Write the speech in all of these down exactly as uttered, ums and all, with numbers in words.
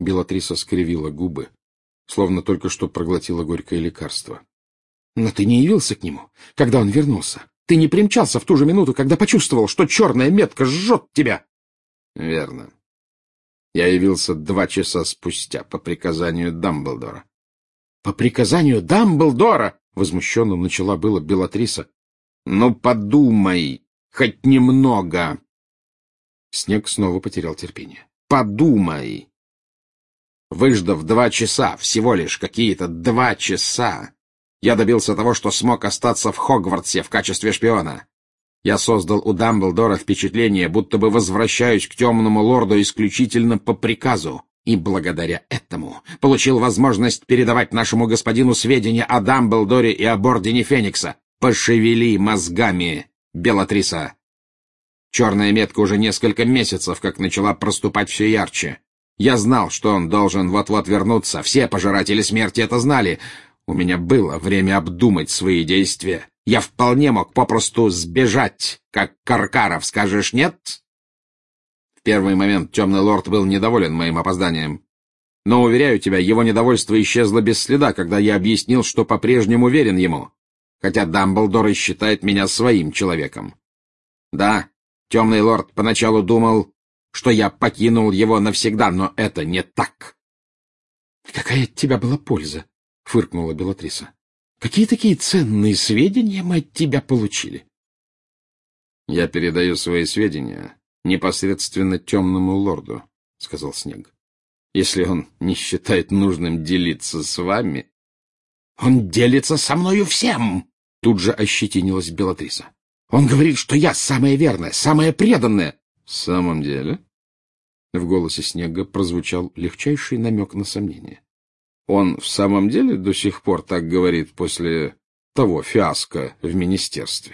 Белатриса скривила губы, словно только что проглотила горькое лекарство. — Но ты не явился к нему, когда он вернулся. Ты не примчался в ту же минуту, когда почувствовал, что черная метка жжет тебя. — Верно. Я явился два часа спустя по приказанию Дамблдора. — По приказанию Дамблдора? — возмущенно начала было Белатриса. — Ну, подумай, хоть немного. Снег снова потерял терпение. — Подумай. Выждав два часа, всего лишь какие-то два часа, я добился того, что смог остаться в Хогвартсе в качестве шпиона. Я создал у Дамблдора впечатление, будто бы возвращаюсь к темному лорду исключительно по приказу, и благодаря этому получил возможность передавать нашему господину сведения о Дамблдоре и об Ордене Феникса. Пошевели мозгами, Белатриса. Черная метка уже несколько месяцев, как начала проступать все ярче. Я знал, что он должен вот-вот вернуться. Все пожиратели смерти это знали. У меня было время обдумать свои действия. Я вполне мог попросту сбежать, как Каркаров, скажешь, нет? В первый момент темный лорд был недоволен моим опозданием. Но, уверяю тебя, его недовольство исчезло без следа, когда я объяснил, что по-прежнему верен ему, хотя Дамблдор и считает меня своим человеком. Да, темный лорд поначалу думал, что я покинул его навсегда, но это не так. — Какая от тебя была польза? — фыркнула Белатриса. — Какие такие ценные сведения мы от тебя получили? — Я передаю свои сведения непосредственно темному лорду, — сказал Снег. — Если он не считает нужным делиться с вами... — Он делится со мною всем! — тут же ощетинилась Белатриса. — Он говорит, что я самая верная, самая преданная. — В самом деле? В голосе Снега прозвучал легчайший намек на сомнение. Он в самом деле до сих пор так говорит после того фиаско в министерстве?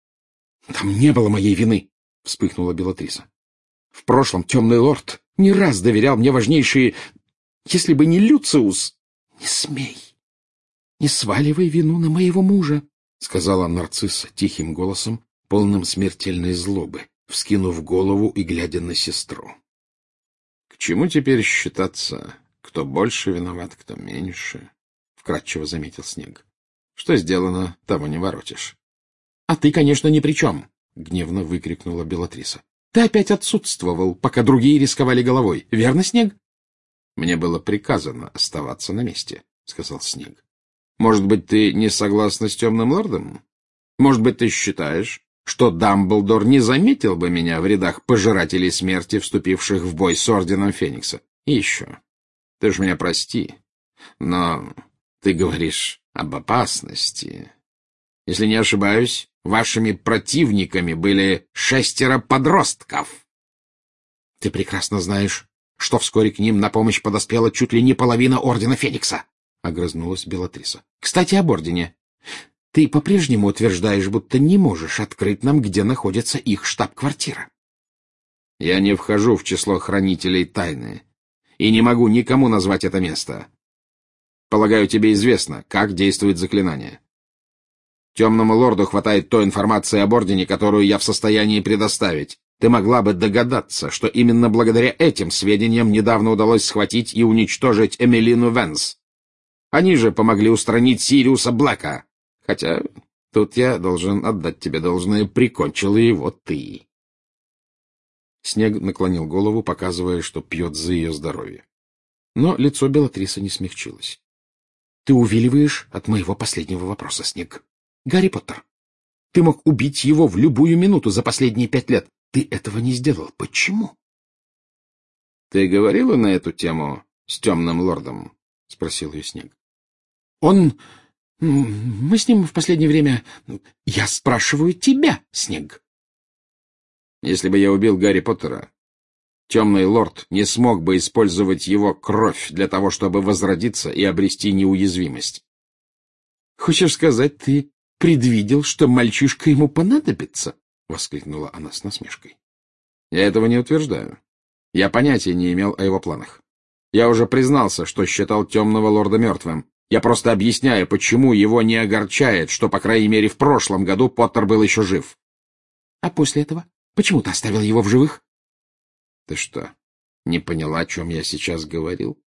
— Там не было моей вины, — вспыхнула Белатриса. — В прошлом темный лорд не раз доверял мне важнейшие... Если бы не Люциус... — Не смей, не сваливай вину на моего мужа, — сказала нарцисса тихим голосом, полным смертельной злобы, вскинув голову и глядя на сестру. — К чему теперь считаться, кто больше виноват, кто меньше? — вкратчиво заметил Снег. — Что сделано, того не воротишь. — А ты, конечно, ни при чем, — гневно выкрикнула Белатриса. — Ты опять отсутствовал, пока другие рисковали головой. Верно, Снег? — Мне было приказано оставаться на месте, — сказал Снег. — Может быть, ты не согласна с темным лордом? Может быть, ты считаешь, что Дамблдор не заметил бы меня в рядах пожирателей смерти, вступивших в бой с Орденом Феникса? И еще. Ты ж меня прости, но ты говоришь об опасности. Если не ошибаюсь, вашими противниками были шестеро подростков. Ты прекрасно знаешь, что вскоре к ним на помощь подоспела чуть ли не половина Ордена Феникса, — огрызнулась Белатриса. — Кстати, об Ордене. Ты по-прежнему утверждаешь, будто не можешь открыть нам, где находится их штаб-квартира. Я не вхожу в число хранителей тайны и не могу никому назвать это место. Полагаю, тебе известно, как действует заклинание. Темному лорду хватает той информации об Ордене, которую я в состоянии предоставить. Ты могла бы догадаться, что именно благодаря этим сведениям недавно удалось схватить и уничтожить Эмилину Венс. Они же помогли устранить Сириуса Блэка. Хотя тут я должен отдать тебе должное, прикончила его ты. Снег наклонил голову, показывая, что пьет за ее здоровье. Но лицо Белатрисы не смягчилось. — Ты увиливаешь от моего последнего вопроса, Снег. Гарри Поттер. Ты мог убить его в любую минуту за последние пять лет. Ты этого не сделал. Почему? — Ты говорила на эту тему с темным лордом? — спросил ее Снег. — Он... Мы с ним в последнее время... Я спрашиваю тебя, Снег. Если бы я убил Гарри Поттера, темный лорд не смог бы использовать его кровь для того, чтобы возродиться и обрести неуязвимость. — Хочешь сказать, ты предвидел, что мальчишка ему понадобится? — воскликнула она с насмешкой. — Я этого не утверждаю. Я понятия не имел о его планах. Я уже признался, что считал темного лорда мертвым. Я просто объясняю, почему его не огорчает, что, по крайней мере, в прошлом году Поттер был еще жив. — А после этого? Почему ты оставил его в живых? — Ты что, Не поняла, о чем я сейчас говорил?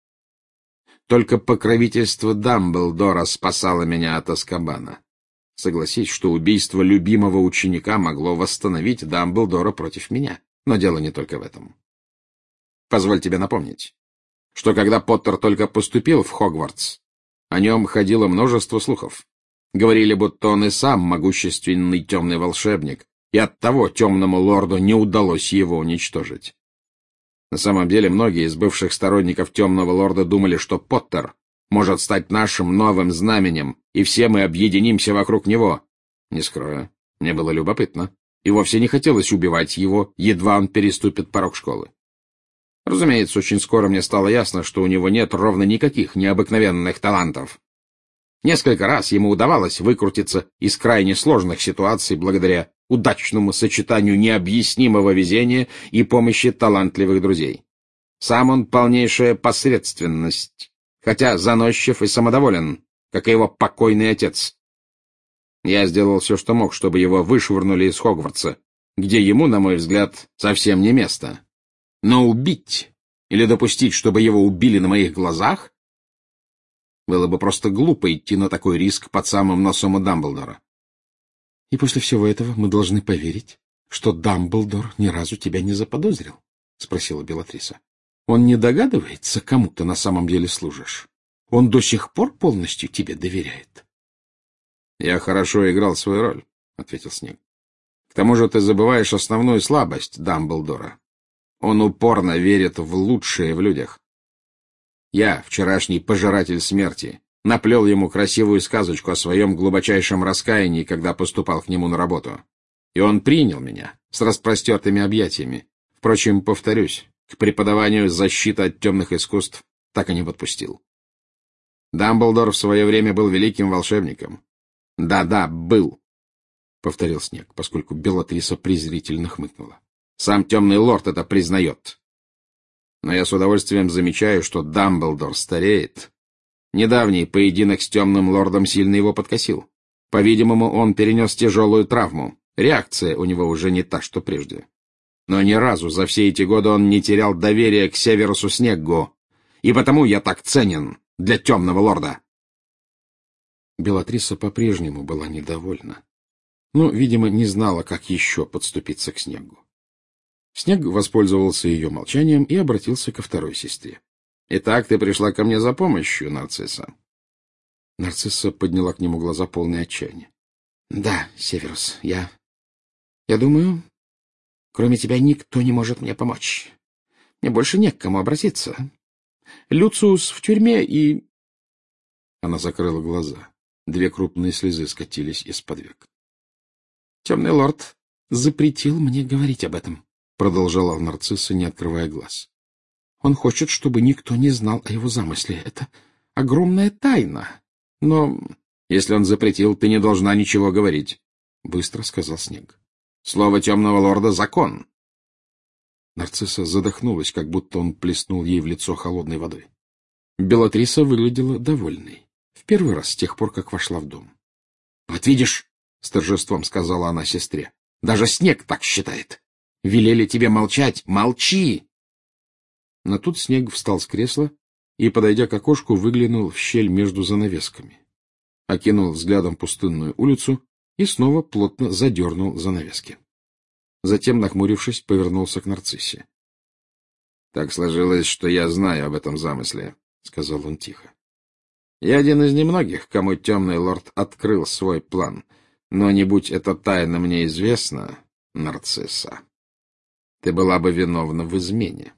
Только покровительство Дамблдора спасало меня от Азкабана. Согласись, что убийство любимого ученика могло восстановить Дамблдора против меня. Но дело не только в этом. Позволь тебе напомнить, что когда Поттер только поступил в Хогвартс, о нем ходило множество слухов. Говорили, будто он и сам могущественный темный волшебник, и оттого темному лорду не удалось его уничтожить. На самом деле, многие из бывших сторонников темного лорда думали, что Поттер может стать нашим новым знаменем, и все мы объединимся вокруг него. Не скрою, мне было любопытно, и вовсе не хотелось убивать его, едва он переступит порог школы. Разумеется, очень скоро мне стало ясно, что у него нет ровно никаких необыкновенных талантов. Несколько раз ему удавалось выкрутиться из крайне сложных ситуаций благодаря удачному сочетанию необъяснимого везения и помощи талантливых друзей. Сам он полнейшая посредственность, хотя заносчив и самодоволен, как и его покойный отец. Я сделал все, что мог, чтобы его вышвырнули из Хогвартса, где ему, на мой взгляд, совсем не место. Но убить или допустить, чтобы его убили на моих глазах, было бы просто глупо идти на такой риск под самым носом у Дамблдора. — И после всего этого мы должны поверить, что Дамблдор ни разу тебя не заподозрил? — спросила Белатриса. — Он не догадывается, кому ты на самом деле служишь? Он до сих пор полностью тебе доверяет? — Я хорошо играл свою роль, — ответил Снег. — К тому же ты забываешь основную слабость Дамблдора. Он упорно верит в лучшее в людях. Я, вчерашний пожиратель смерти, наплел ему красивую сказочку о своем глубочайшем раскаянии, когда поступал к нему на работу. И он принял меня с распростертыми объятиями. Впрочем, повторюсь, к преподаванию защиты от темных искусств так и не подпустил. Дамблдор в свое время был великим волшебником. Да-да, был, — повторил Снег, поскольку Белатриса презрительно хмыкнула. Сам темный лорд это признает. Но я с удовольствием замечаю, что Дамблдор стареет. Недавний поединок с темным лордом сильно его подкосил. По-видимому, он перенес тяжелую травму. Реакция у него уже не та, что прежде. Но ни разу за все эти годы он не терял доверия к Северусу Снеггу, и потому я так ценен для темного лорда. Белатриса по-прежнему была недовольна, но, видимо, не знала, как еще подступиться к Снеггу. Снег воспользовался ее молчанием и обратился ко второй сестре. — Итак, ты пришла ко мне за помощью, Нарцисса? Нарцисса подняла к нему глаза, полные отчаяния. — Да, Северус, я... Я думаю, кроме тебя никто не может мне помочь. Мне больше не к кому обратиться. Люциус в тюрьме и... Она закрыла глаза. Две крупные слезы скатились из-под век. — Темный лорд запретил мне говорить об этом, — продолжала Нарцисса, не открывая глаз. — Он хочет, чтобы никто не знал о его замысле. Это огромная тайна. Но если он запретил, ты не должна ничего говорить, — быстро сказал Снег. — Слово темного лорда — закон. Нарцисса задохнулась, как будто он плеснул ей в лицо холодной водой. Белатриса выглядела довольной. В первый раз с тех пор, как вошла в дом. — Вот видишь, — с торжеством сказала она сестре, — даже Снег так считает. Велели тебе молчать. Молчи! Но тут Снег встал с кресла и, подойдя к окошку, выглянул в щель между занавесками, окинул взглядом пустынную улицу и снова плотно задернул занавески. Затем, нахмурившись, повернулся к Нарциссе. — Так сложилось, что я знаю об этом замысле, — сказал он тихо. — Я один из немногих, кому темный лорд открыл свой план, но не будь эта тайна мне известна, Нарцисса, ты была бы виновна в измене.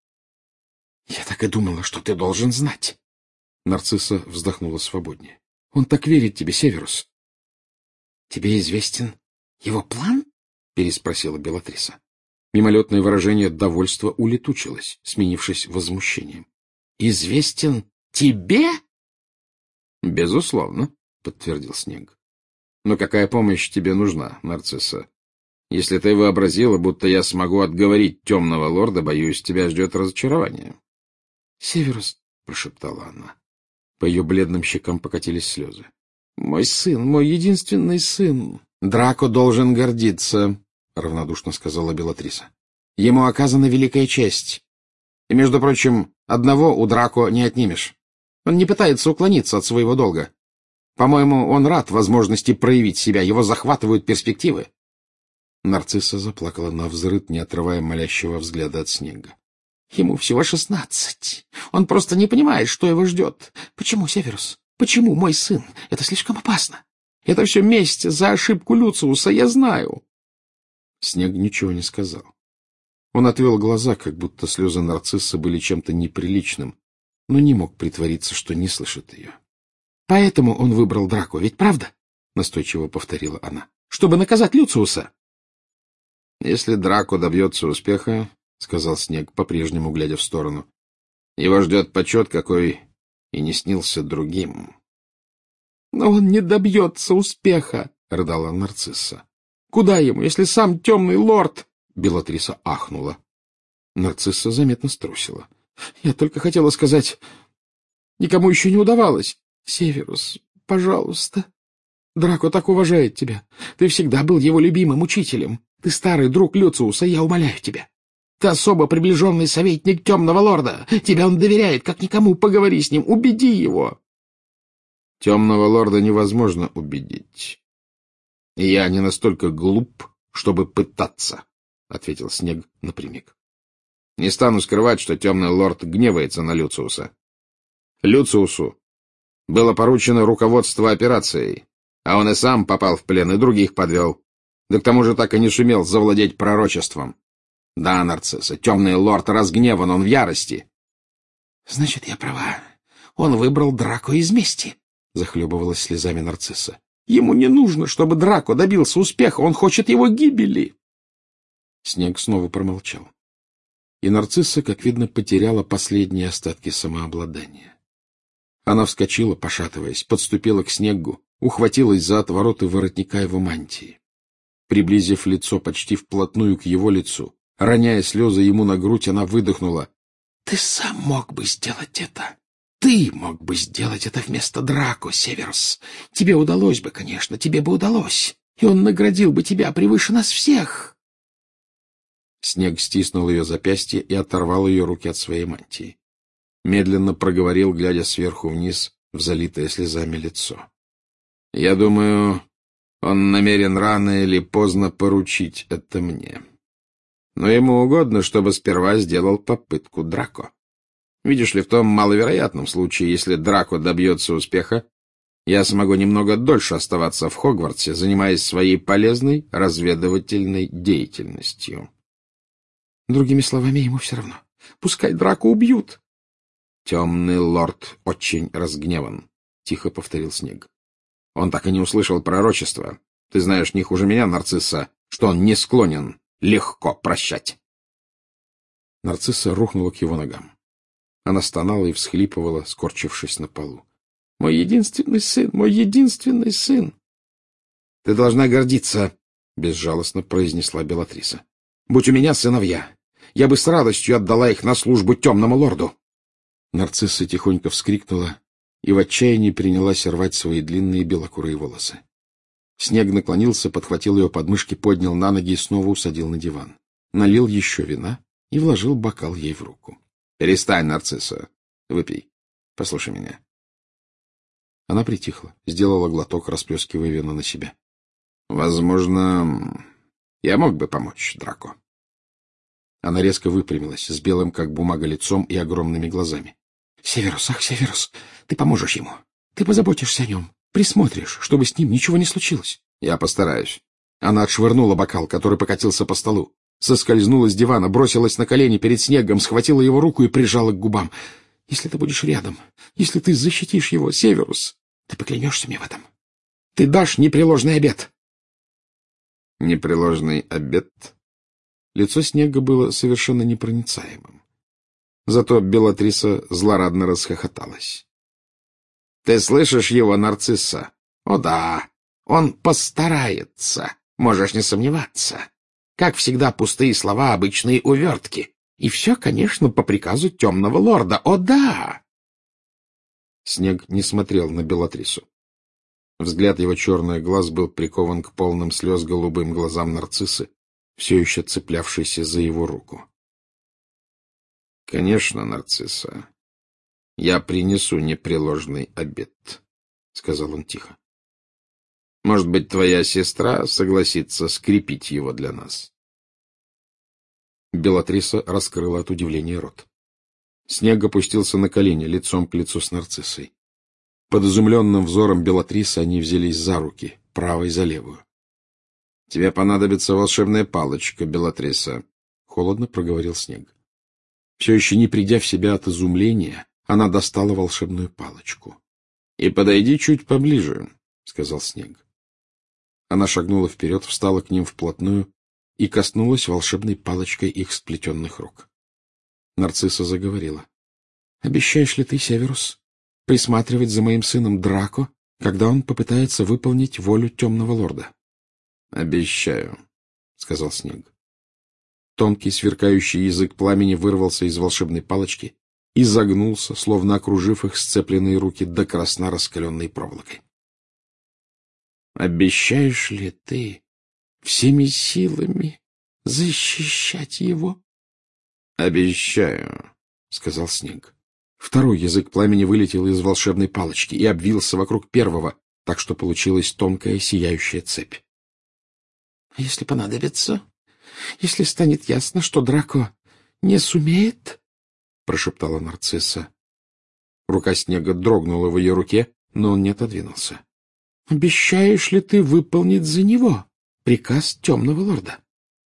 — Я так и думала, что ты должен знать. Нарцисса вздохнула свободнее. — Он так верит тебе, Северус. — Тебе известен его план? — переспросила Белатриса. Мимолетное выражение довольства улетучилось, сменившись возмущением. — Известен тебе? — Безусловно, — подтвердил Снег. — Но какая помощь тебе нужна, Нарцисса? Если ты вообразила, будто я смогу отговорить темного лорда, боюсь, тебя ждет разочарование. — Северус, — прошептала она. По ее бледным щекам покатились слезы. — Мой сын, мой единственный сын. — Драко должен гордиться, — равнодушно сказала Белатриса. — Ему оказана великая честь. И, между прочим, одного у Драко не отнимешь. Он не пытается уклониться от своего долга. По-моему, он рад возможности проявить себя, его захватывают перспективы. Нарцисса заплакала навзрыд, не отрывая молящего взгляда от Снега. Ему всего шестнадцать. Он просто не понимает, что его ждет. Почему, Северус? Почему мой сын? Это слишком опасно. Это все месть за ошибку Люциуса, я знаю. Снег ничего не сказал. Он отвел глаза, как будто слезы нарциссы были чем-то неприличным, но не мог притвориться, что не слышит ее. — Поэтому он выбрал Драко, ведь правда? — настойчиво повторила она. — Чтобы наказать Люциуса. — Если Драко добьется успеха, — сказал Снег, по-прежнему глядя в сторону, — его ждет почет, какой и не снился другим. — Но он не добьется успеха, — рыдала нарцисса. — Куда ему, если сам темный лорд... Белатриса ахнула. Нарцисса заметно струсила. — Я только хотела сказать... Никому еще не удавалось. Северус, пожалуйста. Драко так уважает тебя. Ты всегда был его любимым учителем. Ты старый друг Люциуса, я умоляю тебя. Ты особо приближенный советник темного лорда. Тебя он доверяет, как никому. Поговори с ним, убеди его. Темного лорда невозможно убедить. И я не настолько глуп, чтобы пытаться, — ответил Снег напрямик. Не стану скрывать, что темный лорд гневается на Люциуса. Люциусу было поручено руководство операцией, а он и сам попал в плен и других подвел. Да к тому же так и не сумел завладеть пророчеством. Да, нарцисса, темный лорд разгневан, он в ярости. — Значит, я права. Он выбрал Драко из мести, — захлебывалась слезами нарцисса. — Ему не нужно, чтобы Драко добился успеха, он хочет его гибели. Снег снова промолчал. И нарцисса, как видно, потеряла последние остатки самообладания. Она вскочила, пошатываясь, подступила к Снегу, ухватилась за отвороты воротника его мантии. Приблизив лицо почти вплотную к его лицу, роняя слезы ему на грудь, она выдохнула. — Ты сам мог бы сделать это. Ты мог бы сделать это вместо Драко, Северус. Тебе удалось бы, конечно, тебе бы удалось. И он наградил бы тебя превыше нас всех. Снег стиснул ее запястье и оторвал ее руки от своей мантии. Медленно проговорил, глядя сверху вниз в залитое слезами лицо. — Я думаю, он намерен рано или поздно поручить это мне. Но ему угодно, чтобы сперва сделал попытку Драко. Видишь ли, в том маловероятном случае, если Драко добьется успеха, я смогу немного дольше оставаться в Хогвартсе, занимаясь своей полезной разведывательной деятельностью. Другими словами, ему все равно. Пускай Драко убьют. — Темный лорд очень разгневан, — тихо повторил Снег. Он так и не услышал пророчества. Ты знаешь не хуже меня, нарцисса, что он не склонен легко прощать. Нарцисса рухнула к его ногам. Она стонала и всхлипывала, скорчившись на полу. — Мой единственный сын, мой единственный сын! — Ты должна гордиться, — безжалостно произнесла Белатриса. — Будь у меня сыновья, я бы с радостью отдала их на службу темному лорду. Нарцисса тихонько вскрикнула и в отчаянии принялась рвать свои длинные белокурые волосы. Снег наклонился, подхватил ее подмышки, поднял на ноги и снова усадил на диван. Налил еще вина и вложил бокал ей в руку. — Перестань, нарцисса. Выпей. Послушай меня. Она притихла, сделала глоток, расплескивая вино на себя. — Возможно, я мог бы помочь Драко. Она резко выпрямилась, с белым, как бумага, лицом и огромными глазами. — Северус, ах, Северус, ты поможешь ему. Ты позаботишься о нем, присмотришь, чтобы с ним ничего не случилось. — Я постараюсь. Она отшвырнула бокал, который покатился по столу, соскользнула с дивана, бросилась на колени перед Снегом, схватила его руку и прижала к губам. — Если ты будешь рядом, если ты защитишь его, Северус, ты поклянешься мне в этом. Ты дашь непреложный обет. — Непреложный обет? Лицо Снега было совершенно непроницаемым. Зато Белатриса злорадно расхохоталась. — Ты слышишь его, нарцисса? О да, он постарается, можешь не сомневаться. Как всегда, пустые слова, обычные увертки. И все, конечно, по приказу темного лорда. О да! Снег не смотрел на Белатрису. Взгляд его черных глаз был прикован к полным слез голубым глазам нарциссы, все еще цеплявшейся за его руку. — Конечно, Нарцисса. Я принесу непреложный обед, — сказал он тихо. Может быть, твоя сестра согласится скрепить его для нас. Белатриса раскрыла от удивления рот. Снег опустился на колени, лицом к лицу с Нарциссой. Под изумленным взором Белатрисы они взялись за руки, правой за левую. — Тебе понадобится волшебная палочка, Белатриса, — холодно проговорил Снег. Все еще не придя в себя от изумления, она достала волшебную палочку. — И подойди чуть поближе, — сказал Снег. Она шагнула вперед, встала к ним вплотную и коснулась волшебной палочкой их сплетенных рук. Нарцисса заговорила. — Обещаешь ли ты, Северус, присматривать за моим сыном Драко, когда он попытается выполнить волю темного лорда? — Обещаю, — сказал Снег. Тонкий сверкающий язык пламени вырвался из волшебной палочки и загнулся, словно окружив их сцепленные руки до красна раскаленной проволокой. — Обещаешь ли ты всеми силами защищать его? — Обещаю, — сказал Снег. Второй язык пламени вылетел из волшебной палочки и обвился вокруг первого, так что получилась тонкая сияющая цепь. — Если понадобится, если станет ясно, что Драко не сумеет, — прошептала Нарцисса. Рука Снега дрогнула в ее руке, но он не отодвинулся. — Обещаешь ли ты выполнить за него приказ темного лорда?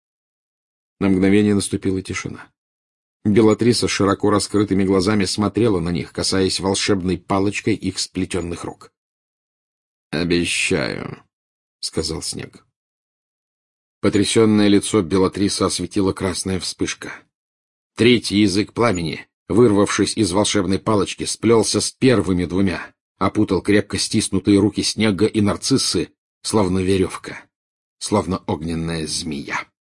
На мгновение наступила тишина. Белатриса широко раскрытыми глазами смотрела на них, касаясь волшебной палочкой их сплетенных рук. — Обещаю, — сказал Снег. Потрясенное лицо Белатрисы осветила красная вспышка. Третий язык пламени, вырвавшись из волшебной палочки, сплелся с первыми двумя, опутал крепко стиснутые руки Снега и Нарциссы, словно веревка, словно огненная змея.